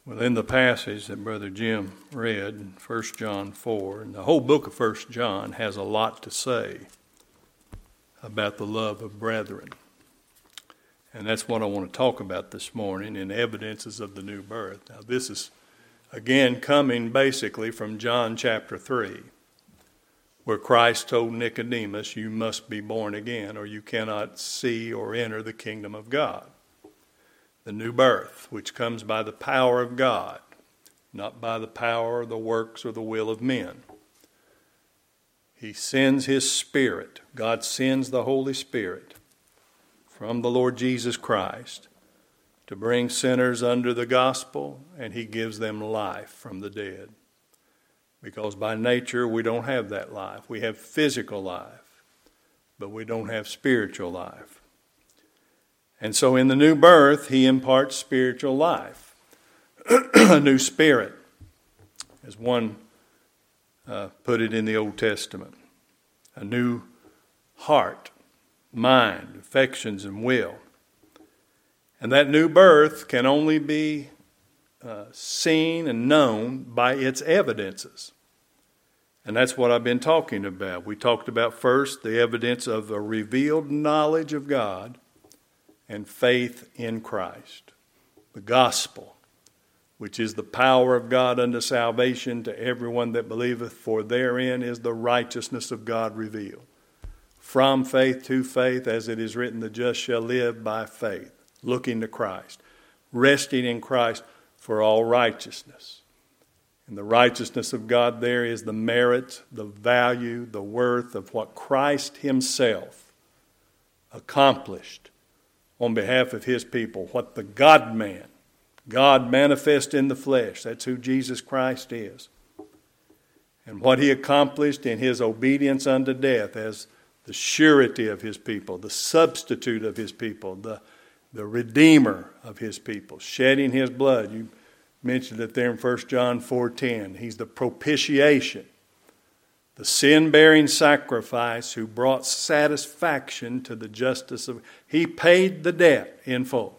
Well, in the passage that Brother Jim read, 1 John 4, and the whole book of 1 John has a lot to say about the love of brethren. And that's what I want to talk about this morning in evidences of the new birth. Now, this is, again, coming basically from John chapter 3, where Christ told Nicodemus, you must be born again, or you cannot see or enter the kingdom of God. The new birth, which comes by the power of God, not by the power or the works or the will of men. He sends his Spirit. God sends the Holy Spirit from the Lord Jesus Christ to bring sinners under the gospel, and he gives them life from the dead. Because by nature we don't have that life. We have physical life, but we don't have spiritual life. And so in the new birth, he imparts spiritual life, a new spirit, as one put it in the Old Testament, a new heart, mind, affections, and will. And that new birth can only be seen and known by its evidences. And that's what I've been talking about. We talked about first the evidence of a revealed knowledge of God and faith in Christ. The gospel, which is the power of God unto salvation to everyone that believeth, for therein is the righteousness of God revealed. From faith to faith, as it is written, the just shall live by faith, looking to Christ, resting in Christ for all righteousness. And the righteousness of God there is the merit, the value, the worth of what Christ himself accomplished on behalf of his people, what the God-man, God manifest in the flesh, that's who Jesus Christ is, and what he accomplished in his obedience unto death as the surety of his people, the substitute of his people, the redeemer of his people, shedding his blood. You mentioned it there in 1 John 4:10. He's the propitiation, the sin-bearing sacrifice who brought satisfaction to the justice of... He paid the debt in full.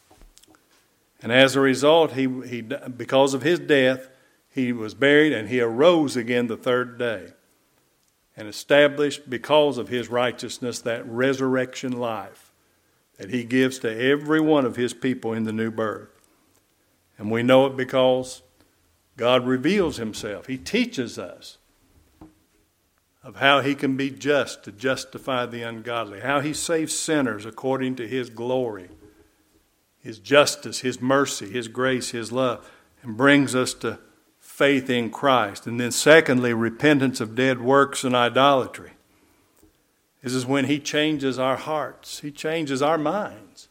And as a result, he because of his death, he was buried and he arose again the third day and established, because of his righteousness, that resurrection life that he gives to every one of his people in the new birth. And we know it because God reveals himself. He teaches us of how he can be just to justify the ungodly, how he saves sinners according to his glory, his justice, his mercy, his grace, his love, and brings us to faith in Christ. And then secondly, repentance of dead works and idolatry. This is when he changes our hearts. He changes our minds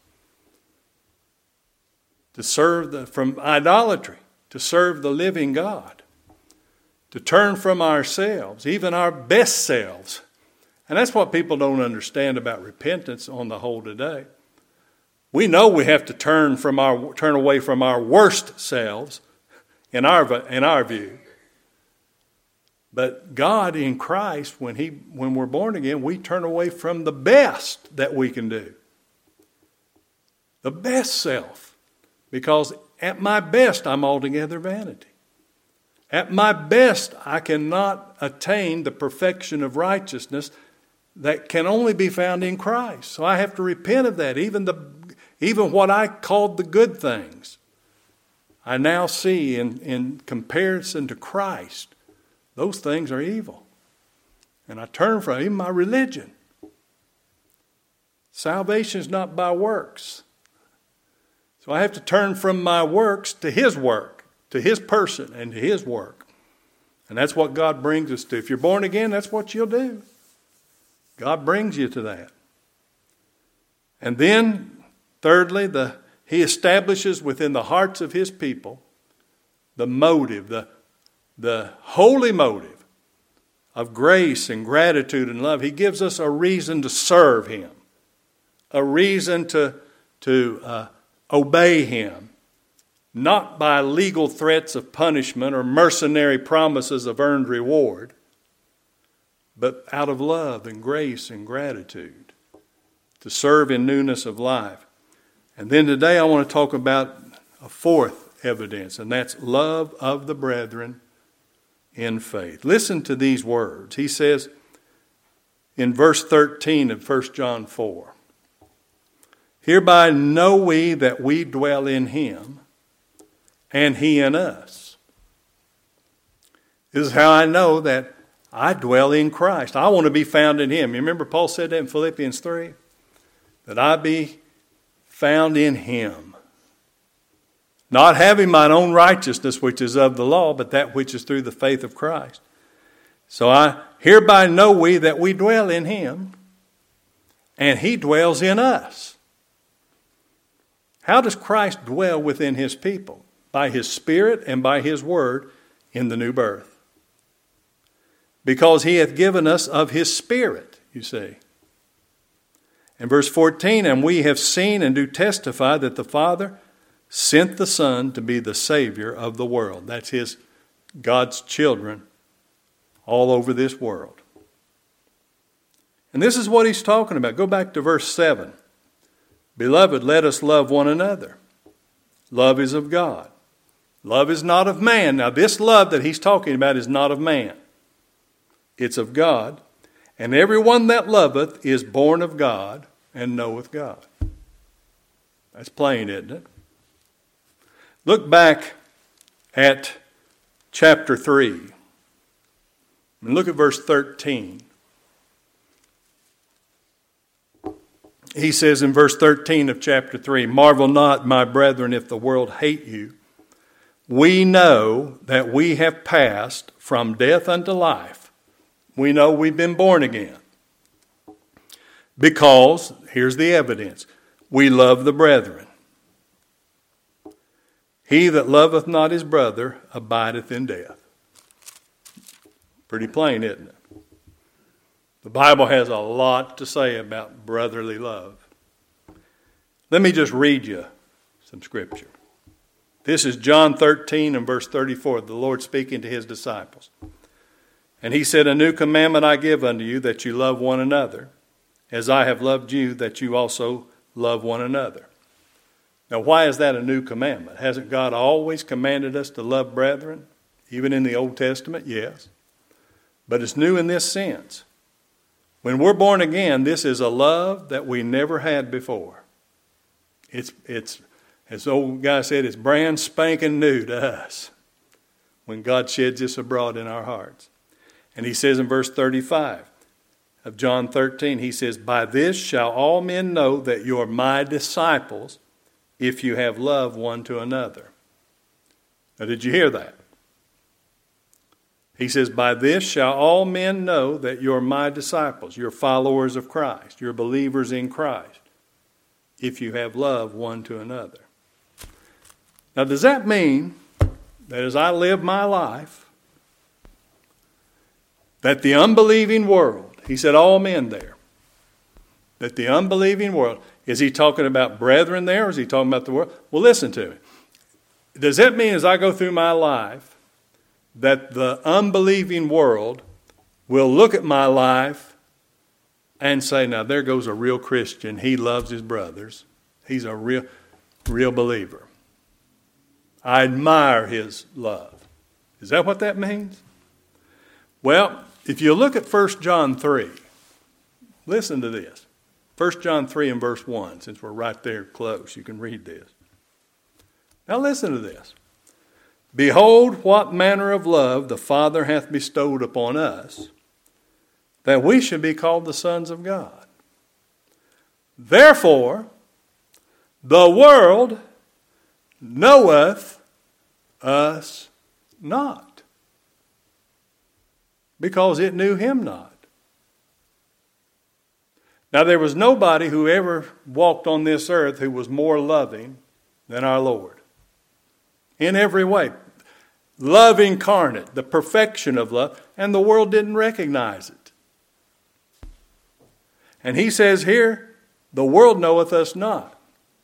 to serve from idolatry, to serve the living God, to turn from ourselves, even our best selves. And that's what people don't understand about repentance on the whole today. We know we have to turn away from our worst selves in our view. But God in Christ, when we're born again, we turn away from the best that we can do. The best self. Because at my best, I'm altogether vanity. At my best, I cannot attain the perfection of righteousness that can only be found in Christ. So I have to repent of that. Even what I called the good things, I now see in comparison to Christ, those things are evil. And I turn from even my religion. Salvation is not by works. So I have to turn from my works to his work, to his person and to his work. And that's what God brings us to. If you're born again, that's what you'll do. God brings you to that. And then, thirdly, he establishes within the hearts of his people the motive, the holy motive of grace and gratitude and love. He gives us a reason to serve him, a reason to obey him, not by legal threats of punishment or mercenary promises of earned reward, but out of love and grace and gratitude, to serve in newness of life. And then today I want to talk about a fourth evidence, and that's love of the brethren in faith. Listen to these words. He says in verse 13 of 1 John 4, "Hereby know we that we dwell in him, and he in us." This is how I know that I dwell in Christ. I want to be found in him. You remember Paul said that in Philippians 3? That I be found in him. Not having mine own righteousness, which is of the law, but that which is through the faith of Christ. So I hereby know we that we dwell in him, and he dwells in us. How does Christ dwell within his people? By his Spirit and by his word in the new birth. Because he hath given us of his Spirit, you see. In verse 14, "And we have seen and do testify that the Father sent the Son to be the Savior of the world." That's God's children all over this world. And this is what he's talking about. Go back to verse 7. "Beloved, let us love one another. Love is of God. Love is not of man." Now this love that he's talking about is not of man. It's of God. "And everyone that loveth is born of God and knoweth God." That's plain, isn't it? Look back at chapter 3. And look at verse 13. He says in verse 13 of chapter 3, "Marvel not, my brethren, if the world hate you. We know that we have passed from death unto life." We know we've been born again. "Because," here's the evidence, "we love the brethren. He that loveth not his brother abideth in death." Pretty plain, isn't it? The Bible has a lot to say about brotherly love. Let me just read you some scripture. This is John 13 and verse 34, the Lord speaking to his disciples. "And he said, A new commandment I give unto you, that you love one another, as I have loved you, that you also love one another." Now, why is that a new commandment? Hasn't God always commanded us to love brethren? Even in the Old Testament, yes. But it's new in this sense. When we're born again, this is a love that we never had before. It's as the old guy said, it's brand spanking new to us when God sheds this abroad in our hearts. And he says in verse 35 of John 13, he says, "By this shall all men know that you are my disciples, if you have love one to another." Now, did you hear that? He says, "By this shall all men know that you are my disciples." You're followers of Christ. You're believers in Christ, if you have love one to another. Now, does that mean that as I live my life, that the unbelieving world, he said all men there, that the unbelieving world, is he talking about brethren there, or is he talking about the world? Well, listen to me. Does that mean as I go through my life that the unbelieving world will look at my life and say, now there goes a real Christian. He loves his brothers. He's a real believer. I admire his love. Is that what that means? Well, if you look at 1 John 3, listen to this. 1 John 3 and verse 1, since we're right there close, you can read this. Now listen to this. "Behold, what manner of love the Father hath bestowed upon us, that we should be called the sons of God. Therefore, the world knoweth us not, because it knew him not." Now, there was nobody who ever walked on this earth who was more loving than our Lord. In every way. Love incarnate, the perfection of love, and the world didn't recognize it. And he says here, the world knoweth us not.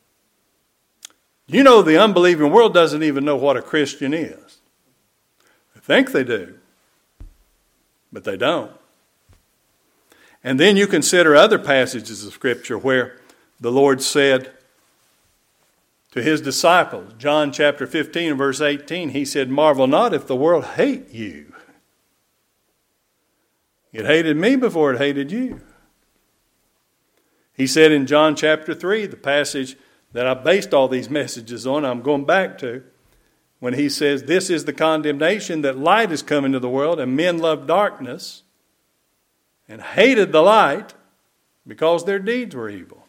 You know, the unbelieving world doesn't even know what a Christian is. They think they do, but they don't. And then you consider other passages of Scripture where the Lord said, to his disciples. John chapter 15 and verse 18, he said, "Marvel not if the world hate you. It hated me before it hated you." He said in John chapter 3, the passage that I based all these messages on, I'm going back to, when he says, "This is the condemnation, that light is come into the world, and men love darkness and hated the light because their deeds were evil."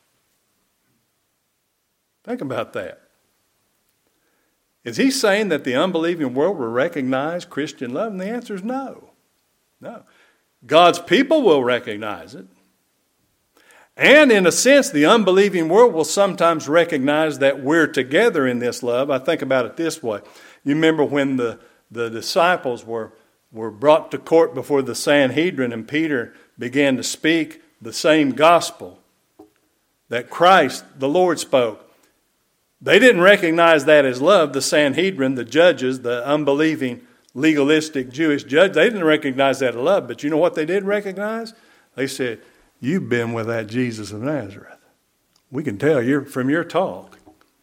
Think about that. Is he saying that the unbelieving world will recognize Christian love? And the answer is no. No. God's people will recognize it. And in a sense, the unbelieving world will sometimes recognize that we're together in this love. I think about it this way. You remember when the disciples were brought to court before the Sanhedrin, and Peter began to speak the same gospel that Christ, the Lord, spoke. They didn't recognize that as love. The Sanhedrin, the judges, the unbelieving, legalistic Jewish judge, they didn't recognize that as love. But you know what they did recognize? They said, "You've been with that Jesus of Nazareth. We can tell you're from your talk.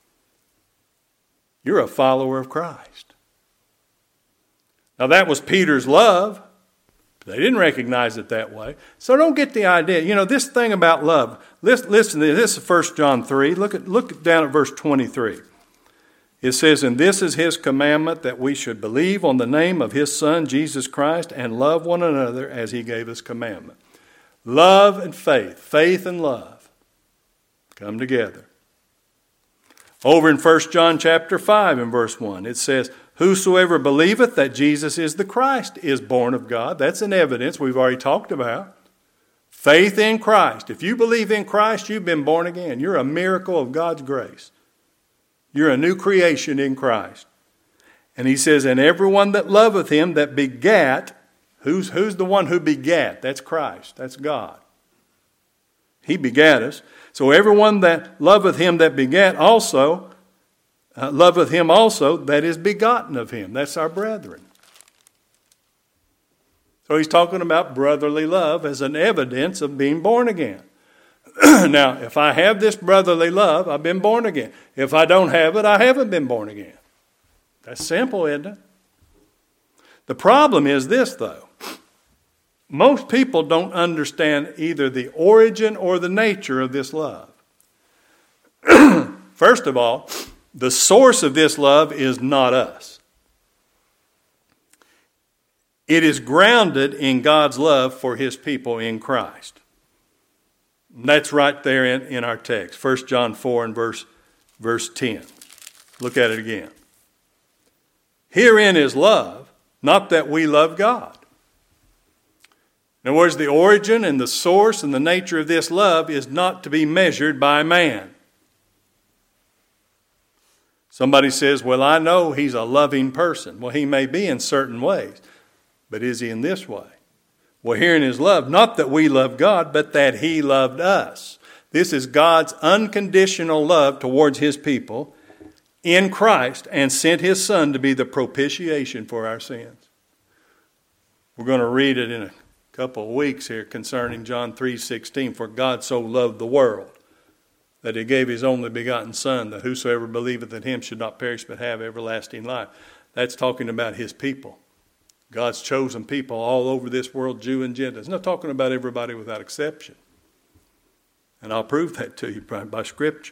You're a follower of Christ." Now that was Peter's love. They didn't recognize it that way. So don't get the idea. You know, this thing about love. Listen to this. This is 1 John 3. Look down at verse 23. It says, "And this is his commandment, that we should believe on the name of his Son, Jesus Christ, and love one another as he gave us commandment." Love and faith and love come together. Over in 1 John chapter 5 and verse 1, it says, "Whosoever believeth that Jesus is the Christ is born of God." That's an evidence we've already talked about. Faith in Christ. If you believe in Christ, you've been born again. You're a miracle of God's grace. You're a new creation in Christ. And he says, "And everyone that loveth him that begat," who's the one who begat? That's Christ. That's God. He begat us. So everyone that loveth him that begat also, loveth him also that is begotten of him. That's our brethren. So he's talking about brotherly love as an evidence of being born again. Now, if I have this brotherly love, I've been born again. If I don't have it, I haven't been born again. That's simple, isn't it? The problem is this, though. Most people don't understand either the origin or the nature of this love. First of all, the source of this love is not us. It is grounded in God's love for his people in Christ. That's right there in our text, 1 John 4 and verse 10. Look at it again. "Herein is love, not that we love God." In other words, the origin and the source and the nature of this love is not to be measured by man. Somebody says, "Well, I know he's a loving person." Well, he may be in certain ways, but is he in this way? Well, herein is love, not that we love God, but that he loved us. This is God's unconditional love towards his people in Christ, and sent his Son to be the propitiation for our sins. We're going to read it in a couple of weeks here concerning John 3:16. "For God so loved the world, that he gave his only begotten Son, that whosoever believeth in him should not perish but have everlasting life." That's talking about his people. God's chosen people all over this world, Jew and Gentile. It's not talking about everybody without exception. And I'll prove that to you by Scripture.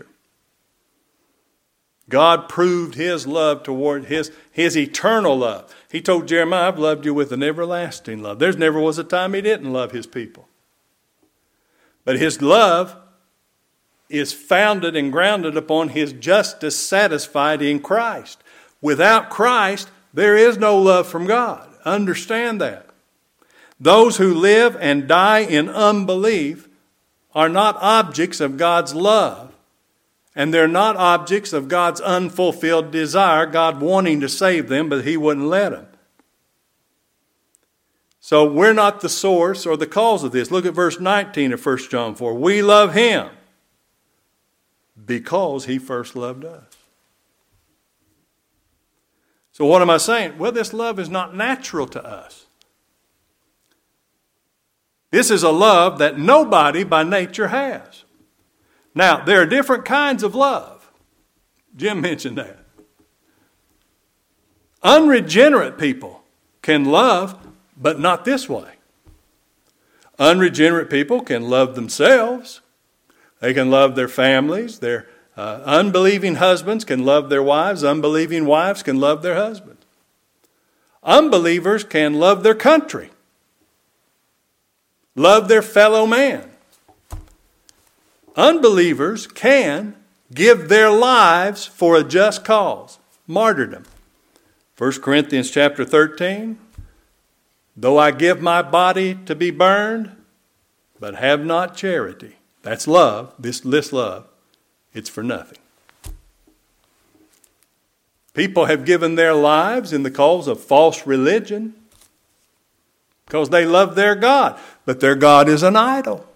God proved his love toward his eternal love. He told Jeremiah, "I've loved you with an everlasting love." There's never was a time he didn't love his people. But his love is founded and grounded upon his justice satisfied in Christ. Without Christ, there is no love from God. Understand that. Those who live and die in unbelief are not objects of God's love. And they're not objects of God's unfulfilled desire, God wanting to save them, but he wouldn't let them. So we're not the source or the cause of this. Look at verse 19 of 1 John 4. "We love him because he first loved us." So what am I saying? Well, this love is not natural to us. This is a love that nobody by nature has. Now, there are different kinds of love. Jim mentioned that. Unregenerate people can love, but not this way. Unregenerate people can love themselves. They can love their families. Their unbelieving husbands can love their wives. Unbelieving wives can love their husbands. Unbelievers can love their country. Love their fellow man. Unbelievers can give their lives for a just cause. Martyrdom. 1 Corinthians chapter 13. Though I give my body to be burned, but have not charity. That's love, this love. It's for nothing. People have given their lives in the cause of false religion because they love their God. But their God is an idol,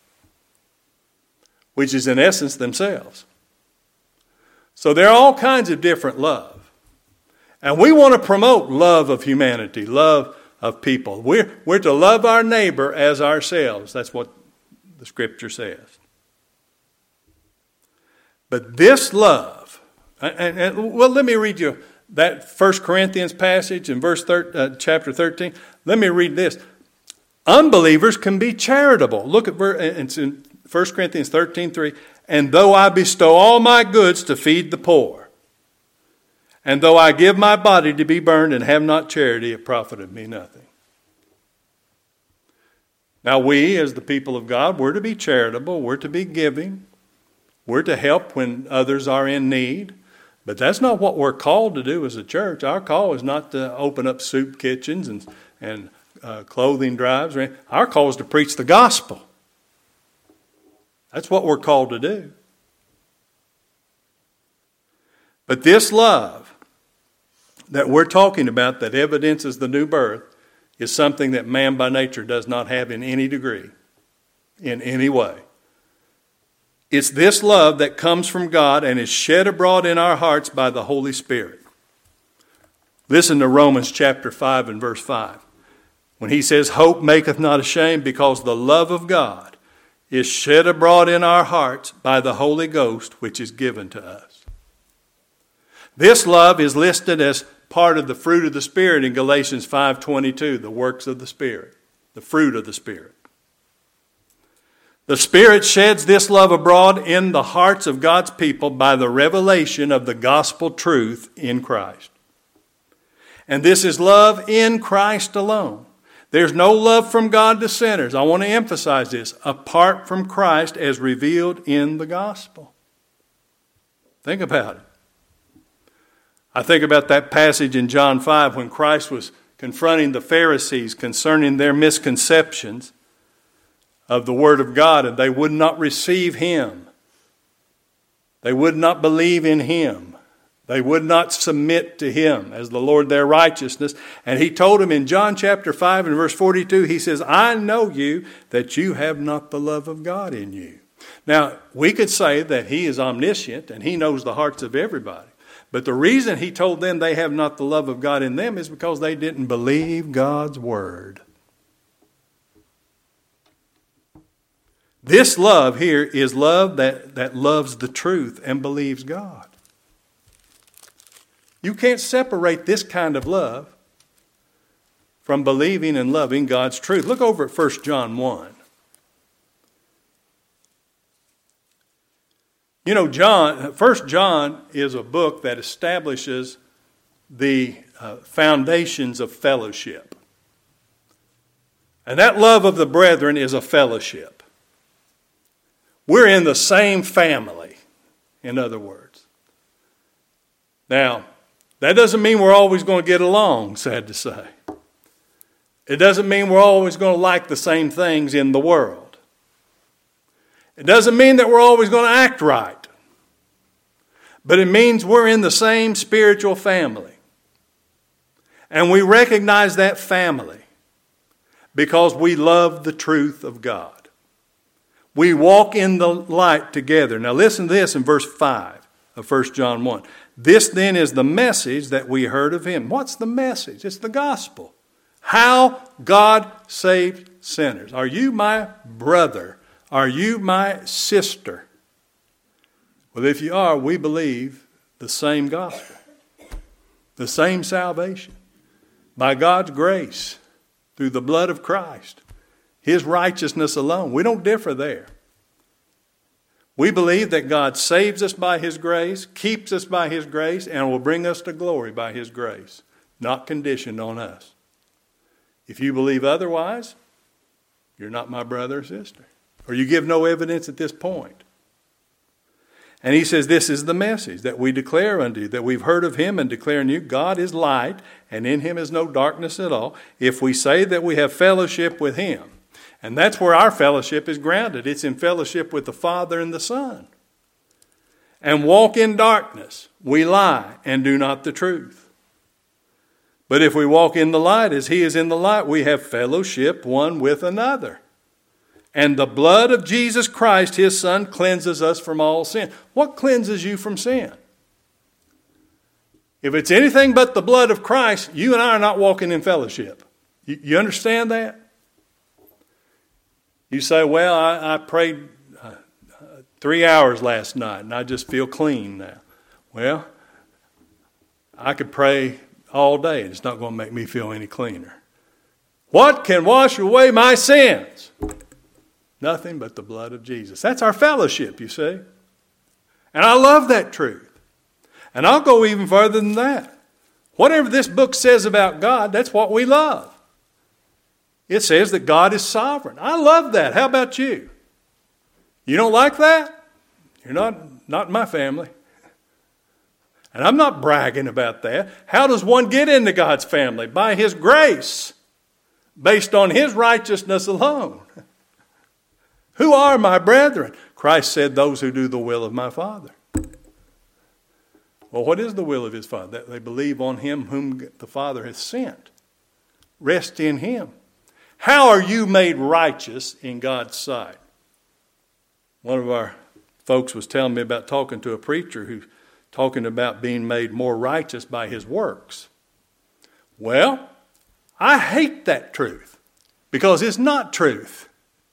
which is in essence themselves. So there are all kinds of different love. And we want to promote love of humanity, love of people. We're to love our neighbor as ourselves. That's what the Scripture says. But this love, well, let me read you that 1 Corinthians passage in chapter 13. Let me read this. Unbelievers can be charitable. Look at it's in 1 Corinthians 13:3. And though I bestow all my goods to feed the poor, and though I give my body to be burned and have not charity, it profited me nothing. Now we, as the people of God, we're to be charitable. We're to be giving. We're to help when others are in need. But that's not what we're called to do as a church. Our call is not to open up soup kitchens and clothing drives. Our call is to preach the gospel. That's what we're called to do. But this love that we're talking about that evidences the new birth is something that man by nature does not have in any degree, in any way. It's this love that comes from God and is shed abroad in our hearts by the Holy Spirit. Listen to Romans chapter 5 and verse 5. When he says, hope maketh not ashamed, because the love of God is shed abroad in our hearts by the Holy Ghost, which is given to us. This love is listed as part of the fruit of the Spirit in Galatians 5:22, the works of the Spirit, the fruit of the Spirit. The Spirit sheds this love abroad in the hearts of God's people by the revelation of the gospel truth in Christ. And this is love in Christ alone. There's no love from God to sinners. I want to emphasize this. Apart from Christ as revealed in the gospel. Think about it. I think about that passage in John 5 when Christ was confronting the Pharisees concerning their misconceptions of the Word of God, and they would not receive Him. They would not believe in Him. They would not submit to Him as the Lord their righteousness. And He told them in John chapter 5 and verse 42, He says, I know you, that you have not the love of God in you. Now, we could say that He is omniscient and He knows the hearts of everybody. But the reason He told them they have not the love of God in them is because they didn't believe God's Word. This love here is love that loves the truth and believes God. You can't separate this kind of love from believing and loving God's truth. Look over at 1 John 1. You know, 1 John is a book that establishes the foundations of fellowship. And that love of the brethren is a fellowship. We're in the same family, in other words. Now, that doesn't mean we're always going to get along, sad to say. It doesn't mean we're always going to like the same things in the world. It doesn't mean that we're always going to act right. But it means we're in the same spiritual family. And we recognize that family because we love the truth of God. We walk in the light together. Now listen to this in verse 5 of 1 John 1. This then is the message that we heard of Him. What's the message? It's the gospel. How God saved sinners. Are you my brother? Are you my sister? Well, if you are, we believe the same gospel, the same salvation, by God's grace, through the blood of Christ, His righteousness alone. We don't differ there. We believe that God saves us by His grace, keeps us by His grace, and will bring us to glory by His grace, not conditioned on us. If you believe otherwise, you're not my brother or sister, or you give no evidence at this point. And he says, this is the message that we declare unto you, that we've heard of Him and declare unto you, God is light, and in Him is no darkness at all. If we say that we have fellowship with Him, and that's where our fellowship is grounded. It's in fellowship with the Father and the Son. And walk in darkness, we lie and do not the truth. But if we walk in the light as He is in the light, we have fellowship one with another. And the blood of Jesus Christ, His Son, cleanses us from all sin. What cleanses you from sin? If it's anything but the blood of Christ, you and I are not walking in fellowship. You understand that? You say, well, I prayed 3 hours last night and I just feel clean now. Well, I could pray all day and it's not going to make me feel any cleaner. What can wash away my sins? Nothing but the blood of Jesus. That's our fellowship, you see. And I love that truth. And I'll go even further than that. Whatever this book says about God, that's what we love. It says that God is sovereign. I love that. How about you? You don't like that? You're not in my family. And I'm not bragging about that. How does one get into God's family? By His grace, based on His righteousness alone. Who are my brethren? Christ said, those who do the will of my Father. Well, what is the will of His Father? That they believe on Him whom the Father has sent. Rest in Him. How are you made righteous in God's sight? One of our folks was telling me about talking to a preacher who's talking about being made more righteous by his works. Well, I hate that truth because it's not truth.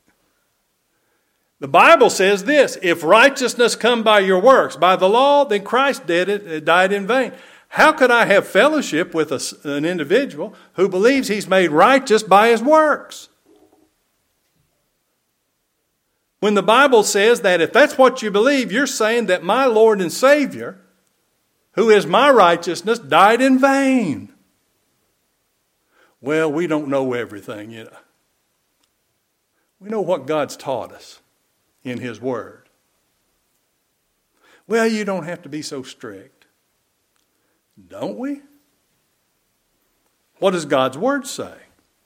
The Bible says this, if righteousness come by your works, by the law, then Christ died in vain. How could I have fellowship with an individual who believes he's made righteous by his works? When the Bible says that if that's what you believe, you're saying that my Lord and Savior, who is my righteousness, died in vain. Well, we don't know everything, you know. We know what God's taught us in His Word. Well, you don't have to be so strict. Don't we? What does God's Word say?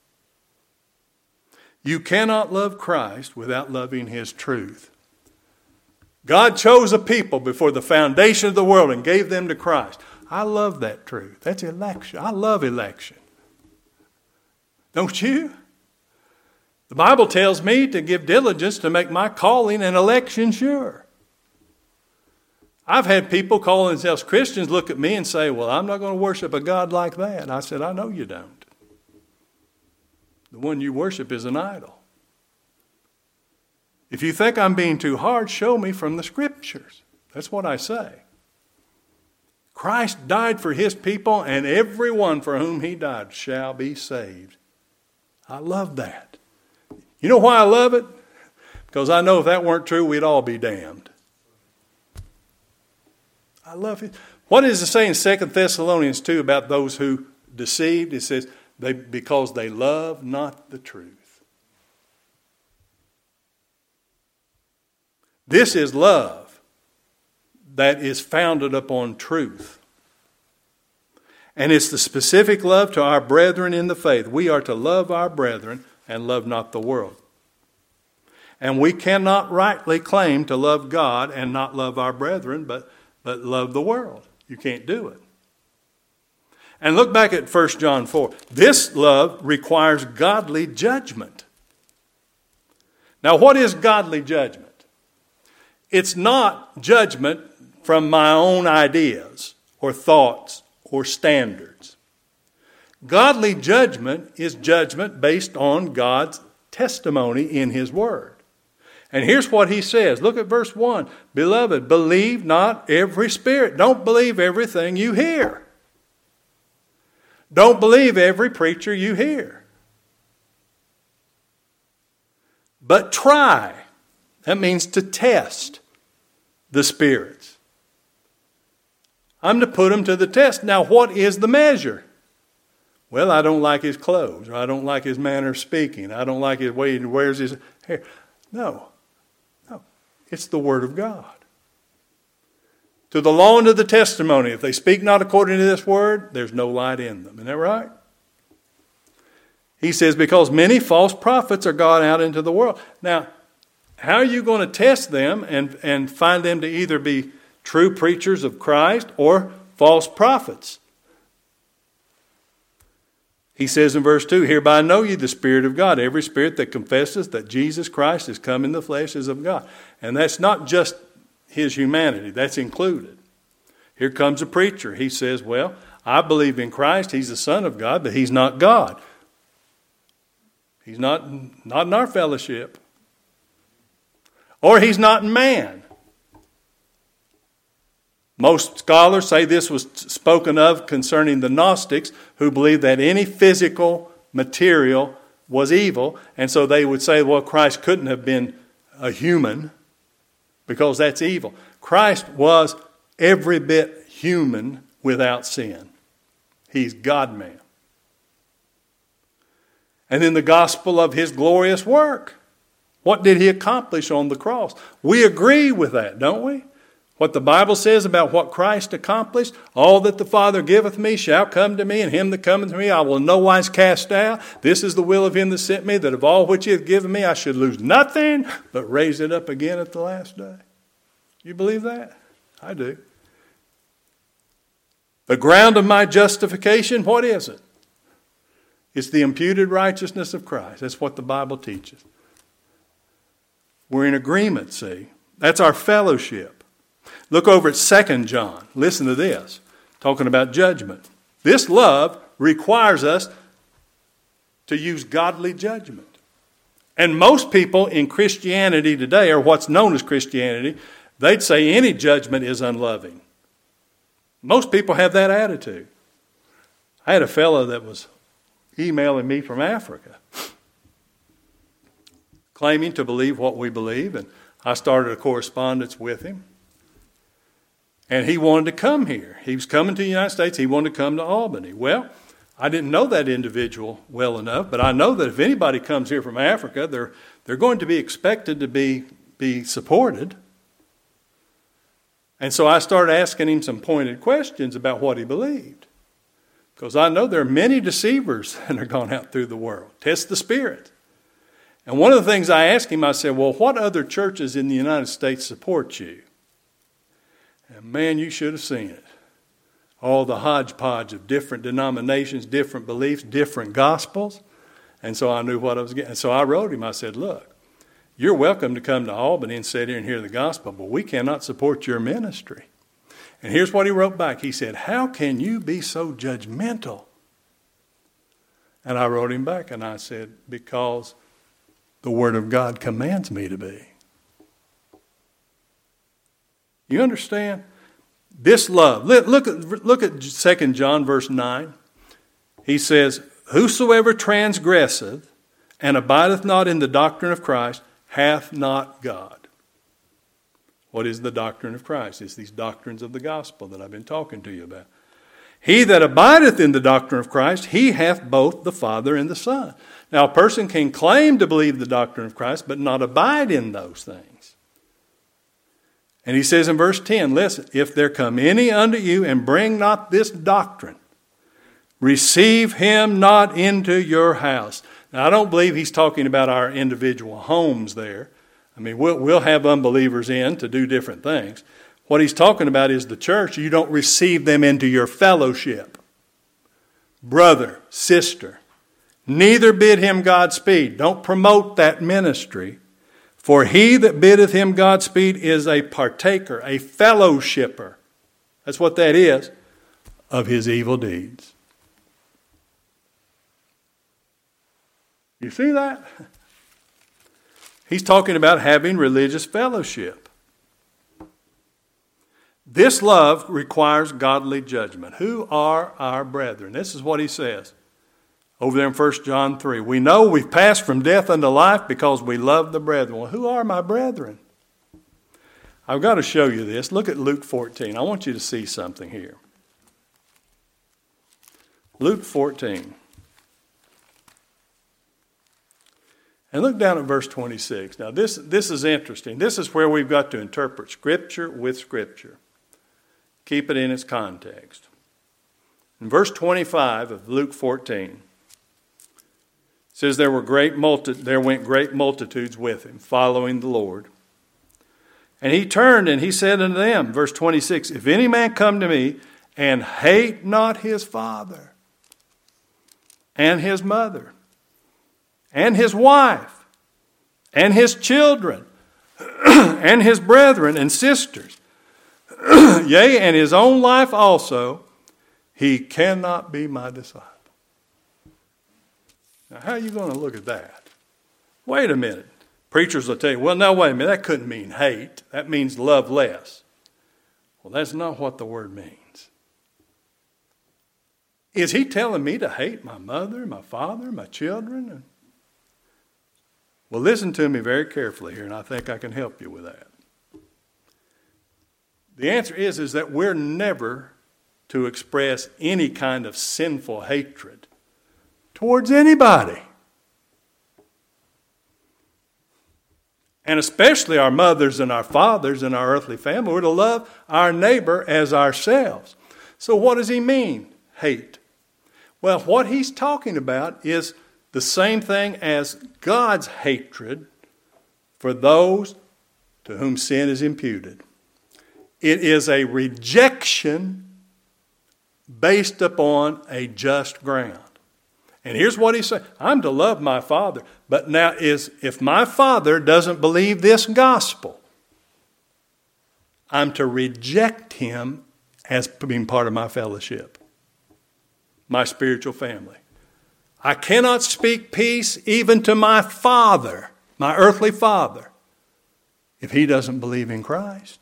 You cannot love Christ without loving His truth. God chose a people before the foundation of the world and gave them to Christ. I love that truth. That's election. I love election. Don't you? The Bible tells me to give diligence to make my calling and election sure. I've had people calling themselves Christians look at me and say, well, I'm not going to worship a God like that. And I said, I know you don't. The one you worship is an idol. If you think I'm being too hard, show me from the Scriptures. That's what I say. Christ died for His people, and everyone for whom He died shall be saved. I love that. You know why I love it? Because I know if that weren't true, we'd all be damned. I love it. What does it say in 2 Thessalonians 2 about those who deceived? It says, because they love not the truth. This is love that is founded upon truth. And it's the specific love to our brethren in the faith. We are to love our brethren and love not the world. And we cannot rightly claim to love God and not love our brethren, but love the world. You can't do it. And look back at 1 John 4. This love requires godly judgment. Now, what is godly judgment? It's not judgment from my own ideas or thoughts or standards. Godly judgment is judgment based on God's testimony in His Word. And here's what he says. Look at verse 1. Beloved, believe not every spirit. Don't believe everything you hear. Don't believe every preacher you hear. But try. That means to test the spirits. I'm to put them to the test. Now, what is the measure? Well, I don't like his clothes, or I don't like his manner of speaking. I don't like his way he wears his hair. No. It's the Word of God. To the law and to the testimony, if they speak not according to this word, there's no light in them. Isn't that right? He says, because many false prophets are gone out into the world. Now, how are you going to test them and find them to either be true preachers of Christ or false prophets? He says in verse 2, hereby know ye the Spirit of God. Every spirit that confesses that Jesus Christ is come in the flesh is of God. And that's not just his humanity. That's included. Here comes a preacher. He says, well, I believe in Christ. He's the Son of God, but he's not God. He's not in our fellowship. Or he's not man. Most scholars say this was spoken of concerning the Gnostics, who believed that any physical material was evil. And so they would say, well, Christ couldn't have been a human because that's evil. Christ was every bit human without sin. He's God-man. And then the gospel of his glorious work. What did he accomplish on the cross? We agree with that, don't we? What the Bible says about what Christ accomplished, all that the Father giveth me shall come to me, and him that cometh to me I will in no wise cast out. This is the will of him that sent me, that of all which he hath given me I should lose nothing, but raise it up again at the last day. You believe that? I do. The ground of my justification, what is it? It's the imputed righteousness of Christ. That's what the Bible teaches. We're in agreement, see. That's our fellowship. Look over at 2 John. Listen to this. Talking about judgment. This love requires us to use godly judgment. And most people in Christianity today, or what's known as Christianity, they'd say any judgment is unloving. Most people have that attitude. I had a fellow that was emailing me from Africa, claiming to believe what we believe, and I started a correspondence with him. And he wanted to come here. He was coming to the United States. He wanted to come to Albany. Well, I didn't know that individual well enough, but I know that if anybody comes here from Africa, they're going to be expected to be supported. And so I started asking him some pointed questions about what he believed. Because I know there are many deceivers that are gone out through the world. Test the spirit. And one of the things I asked him, I said, well, what other churches in the United States support you? And man, you should have seen it. All the hodgepodge of different denominations, different beliefs, different gospels. And so I knew what I was getting. And so I wrote him, I said, look, you're welcome to come to Albany and sit here and hear the gospel, but we cannot support your ministry. And here's what he wrote back. He said, how can you be so judgmental? And I wrote him back and I said, because the Word of God commands me to be. You understand? This love. Look at 2 John verse 9. He says, whosoever transgresseth and abideth not in the doctrine of Christ hath not God. What is the doctrine of Christ? It's these doctrines of the gospel that I've been talking to you about. He that abideth in the doctrine of Christ, he hath both the Father and the Son. Now a person can claim to believe the doctrine of Christ, but not abide in those things. And he says in verse 10, listen, if there come any unto you and bring not this doctrine, receive him not into your house. Now, I don't believe he's talking about our individual homes there. I mean, we'll have unbelievers in to do different things. What he's talking about is the church. You don't receive them into your fellowship. Brother, sister, neither bid him Godspeed. Don't promote that ministry. For he that biddeth him Godspeed is a partaker, a fellowshipper. That's what that is, of his evil deeds. You see that? He's talking about having religious fellowship. This love requires godly judgment. Who are our brethren? This is what he says over there in 1 John 3. We know we've passed from death unto life because we love the brethren. Well, who are my brethren? I've got to show you this. Look at Luke 14. I want you to see something here. Luke 14. And look down at verse 26. Now this is interesting. This is where we've got to interpret Scripture with Scripture. Keep it in its context. In verse 25 of Luke 14, it says, there went great multitudes with him, following the Lord. And he turned and he said unto them, verse 26, if any man come to me and hate not his father and his mother and his wife and his children and his brethren and sisters, yea, and his own life also, he cannot be my disciple. Now, how are you going to look at that? Wait a minute. Preachers will tell you, well, no, wait a minute. That couldn't mean hate. That means love less. Well, that's not what the word means. Is he telling me to hate my mother, my father, my children? Well, listen to me very carefully here, and I think I can help you with that. The answer is that we're never to express any kind of sinful hatred towards anybody. And especially our mothers and our fathers and our earthly family. We're to love our neighbor as ourselves. So what does he mean, hate? Well, what he's talking about is the same thing as God's hatred for those to whom sin is imputed. It is a rejection based upon a just ground. And here's what he said. I'm to love my father. But now if my father doesn't believe this gospel, I'm to reject him as being part of my fellowship, my spiritual family. I cannot speak peace even to my father, my earthly father, if he doesn't believe in Christ.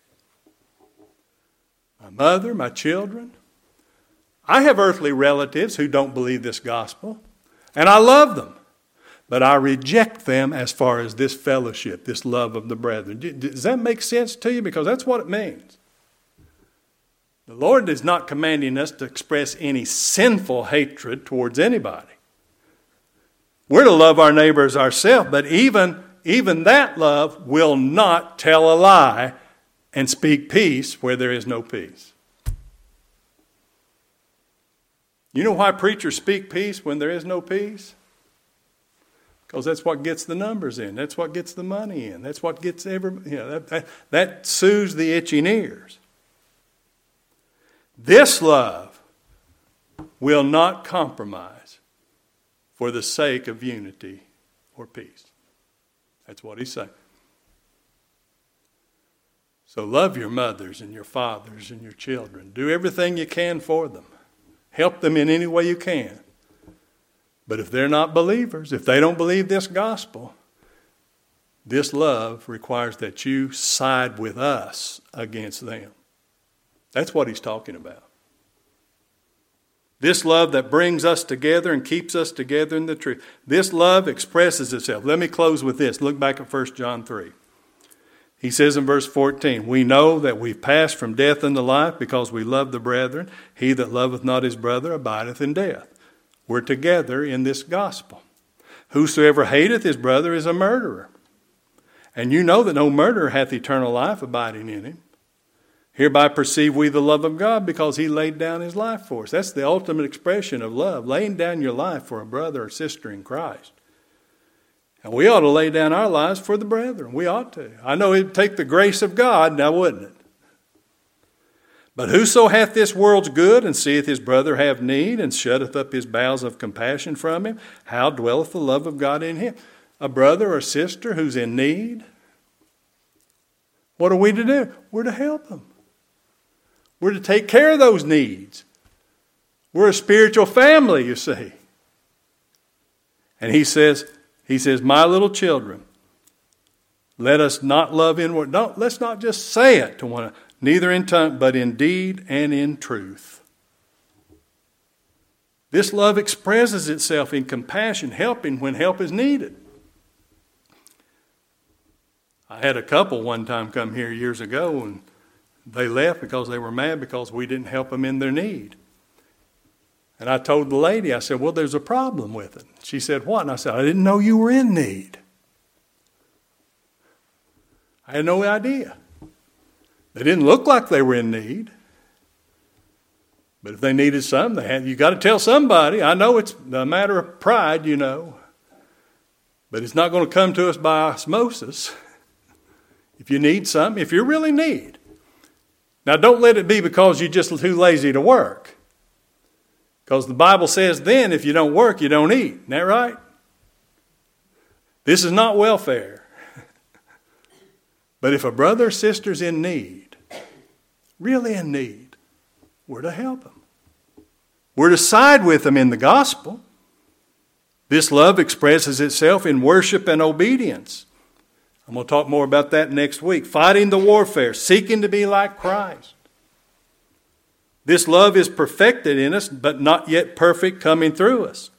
My mother, my children. I have earthly relatives who don't believe this gospel, and I love them. But I reject them as far as this fellowship, this love of the brethren. Does that make sense to you? Because that's what it means. The Lord is not commanding us to express any sinful hatred towards anybody. We're to love our neighbor as ourselves, but even that love will not tell a lie and speak peace where there is no peace. You know why preachers speak peace when there is no peace? Because that's what gets the numbers in. That's what gets the money in. That's what gets that soothes the itching ears. This love will not compromise for the sake of unity or peace. That's what he's saying. So love your mothers and your fathers and your children. Do everything you can for them. Help them in any way you can. But if they're not believers, if they don't believe this gospel, this love requires that you side with us against them. That's what he's talking about. This love that brings us together and keeps us together in the truth. This love expresses itself. Let me close with this. Look back at 1 John 3. He says in verse 14, we know that we've passed from death unto life because we love the brethren. He that loveth not his brother abideth in death. We're together in this gospel. Whosoever hateth his brother is a murderer. And you know that no murderer hath eternal life abiding in him. Hereby perceive we the love of God because he laid down his life for us. That's the ultimate expression of love, laying down your life for a brother or sister in Christ. And we ought to lay down our lives for the brethren. We ought to. I know it'd take the grace of God, now wouldn't it? But whoso hath this world's good and seeth his brother have need and shutteth up his bowels of compassion from him, how dwelleth the love of God in him? A brother or sister who's in need, what are we to do? We're to help them. We're to take care of those needs. We're a spiritual family, you see. And he says, my little children, Let us not love inward. Let's not just say it to one another. Neither in tongue, but in deed and in truth. This love expresses itself in compassion, helping when help is needed. I had a couple one time come here years ago, and they left because they were mad because we didn't help them in their need. And I told the lady, I said, well, there's a problem with it. She said, what? And I said, I didn't know you were in need. I had no idea. They didn't look like they were in need. But if they needed something, you got to tell somebody. I know it's a matter of pride, you know. But it's not going to come to us by osmosis. If you need something, if you really need. Now, don't let it be because you're just too lazy to work. Because the Bible says then if you don't work, you don't eat. Isn't that right? This is not welfare. But if a brother or sister's in need, really in need, we're to help them. We're to side with them in the gospel. This love expresses itself in worship and obedience. I'm going to talk more about that next week. Fighting the warfare, seeking to be like Christ. This love is perfected in us, but not yet perfect coming through us.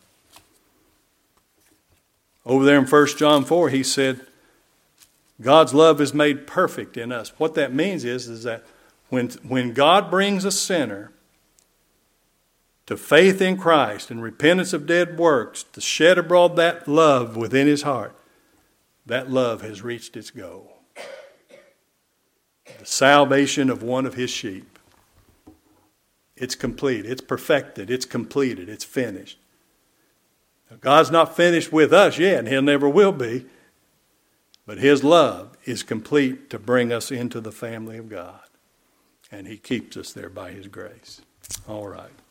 Over there in 1 John 4, he said, God's love is made perfect in us. What that means is that when God brings a sinner to faith in Christ and repentance of dead works, to shed abroad that love within his heart, that love has reached its goal. The salvation of one of his sheep. It's complete. It's perfected. It's completed. It's finished. Now, God's not finished with us yet, and He never will be. But His love is complete to bring us into the family of God. And He keeps us there by His grace. All right.